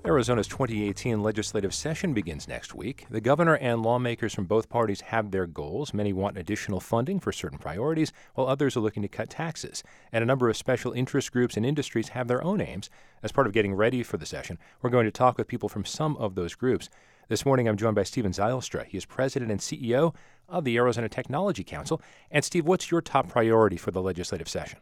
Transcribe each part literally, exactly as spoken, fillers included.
Arizona's twenty eighteen legislative session begins next week. The governor and lawmakers from both parties have their goals. Many want additional funding for certain priorities, while others are looking to cut taxes. And a number of special interest groups and industries have their own aims. As part of getting ready for the session, we're going to talk with people from some of those groups. This morning, I'm joined by Steven Zylstra. He is president and C E O of the Arizona Technology Council. And Steve, what's your top priority for the legislative session?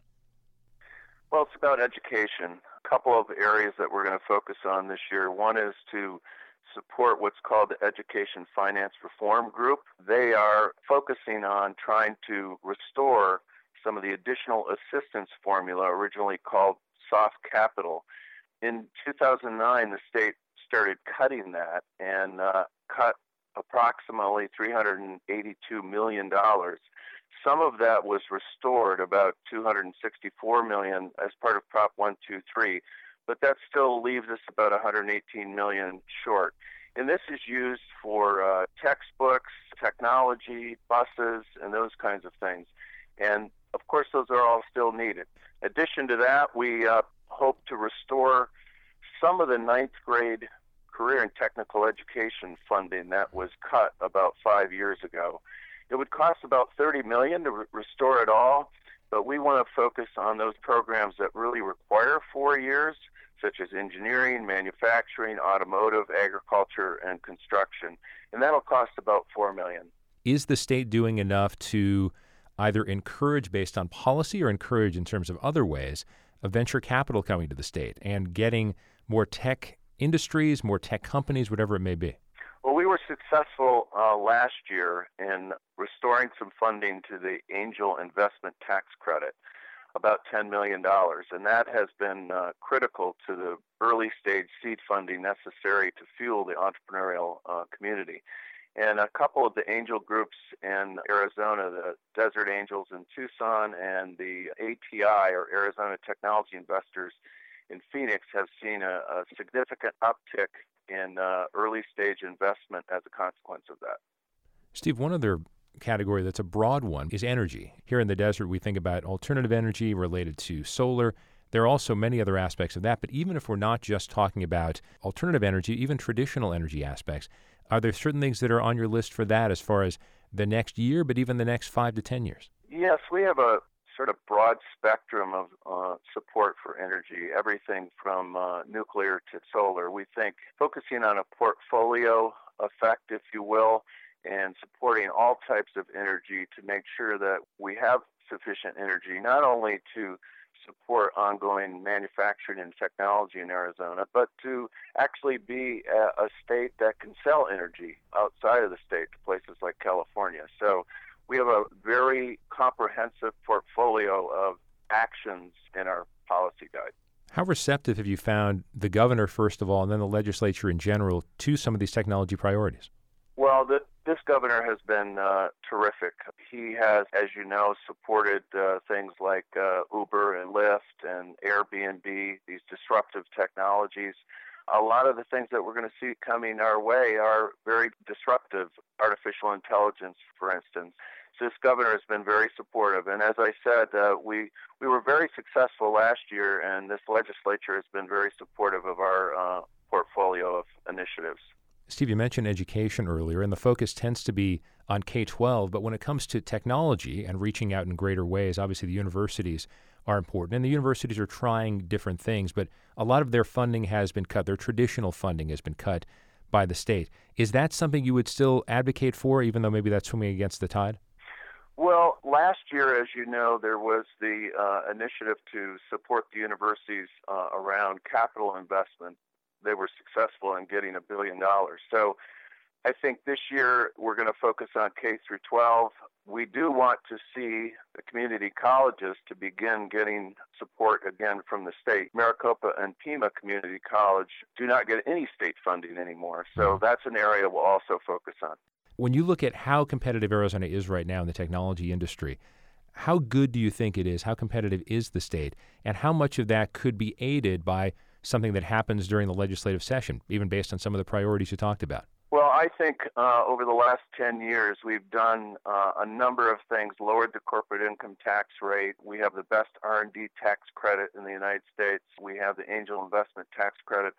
Well, it's about education. A couple of areas that we're going to focus on this year. One is to support what's called the Education Finance Reform Group. They are focusing on trying to restore some of the additional assistance formula originally called soft capital. In two thousand nine, the state started cutting that and uh, cut approximately three hundred eighty-two million dollars. Some of that was restored, about two hundred sixty-four million dollars as part of Prop one twenty-three, but that still leaves us about one hundred eighteen million dollars short. And this is used for uh, textbooks, technology, buses, and those kinds of things. And of course, those are all still needed. In addition to that, we uh, hope to restore some of the ninth grade career and technical education funding that was cut about five years ago. It would cost about thirty million dollars to re- restore it all, but we want to focus on those programs that really require four years, such as engineering, manufacturing, automotive, agriculture, and construction. And that'll cost about four million dollars. Is the state doing enough to either encourage based on policy or encourage in terms of other ways of venture capital coming to the state and getting more tech industries, more tech companies, whatever it may be? Well, we were successful uh, last year in restoring some funding to the Angel Investment Tax Credit, about ten million dollars, and that has been uh, critical to the early stage seed funding necessary to fuel the entrepreneurial uh, community. And a couple of the angel groups in Arizona, the Desert Angels in Tucson and the A T I, or Arizona Technology Investors in Phoenix, have seen a, a significant uptick in uh, early-stage investment as a consequence of that. Steve, one other category that's a broad one is energy. Here in the desert, we think about alternative energy related to solar. There are also many other aspects of that, but even if we're not just talking about alternative energy, even traditional energy aspects, are there certain things that are on your list for that as far as the next year, but even the next five to ten years? Yes, we have a sort of broad spectrum of uh, support for energy, everything from uh, nuclear to solar. We think focusing on a portfolio effect, if you will, and supporting all types of energy to make sure that we have sufficient energy, not only to support ongoing manufacturing and technology in Arizona, but to actually be a, a state that can sell energy outside of the state to places like California. So we have a very comprehensive portfolio of actions in our policy guide. How receptive have you found the governor, first of all, and then the legislature in general, to some of these technology priorities? Well, the, this governor has been uh, terrific. He has, as you know, supported uh, things like uh, Uber and Lyft and Airbnb, these disruptive technologies. A lot of the things that we're going to see coming our way are very disruptive. Artificial intelligence, for instance. So this governor has been very supportive. And as I said, uh, we, we were very successful last year, and this legislature has been very supportive of our uh, portfolio of initiatives. Steve, you mentioned education earlier, and the focus tends to be on K twelve, but when it comes to technology and reaching out in greater ways, obviously the universities are important, and the universities are trying different things, but a lot of their funding has been cut. Their traditional funding has been cut by the state. Is that something you would still advocate for, even though maybe that's swimming against the tide? Well, last year, as you know, there was the uh, initiative to support the universities uh, around capital investment. They were successful in getting a billion dollars. So I think this year we're going to focus on K through twelve. We do want to see the community colleges to begin getting support again from the state. Maricopa and Pima Community College do not get any state funding anymore. So that's an area we'll also focus on. When you look at how competitive Arizona is right now in the technology industry, how good do you think it is? How competitive is the state? And how much of that could be aided by something that happens during the legislative session, even based on some of the priorities you talked about? Well, I think uh, over the last ten years, we've done uh, a number of things, lowered the corporate income tax rate. We have the best R and D tax credit in the United States. We have the angel investment tax credit.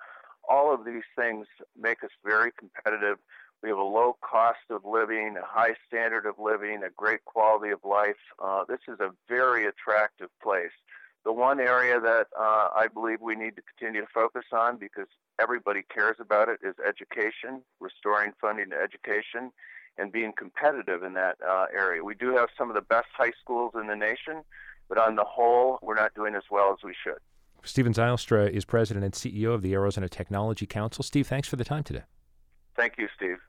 all of these things make us very competitive. We have a low cost of living, a high standard of living, a great quality of life. Uh, this is a very attractive place. The one area that uh, I believe we need to continue to focus on, because everybody cares about it, is education, restoring funding to education, and being competitive in that uh, area. We do have some of the best high schools in the nation, but on the whole, we're not doing as well as we should. Steven Zylstra is president and C E O of the Arizona Technology Council. Steve, thanks for the time today. Thank you, Steve.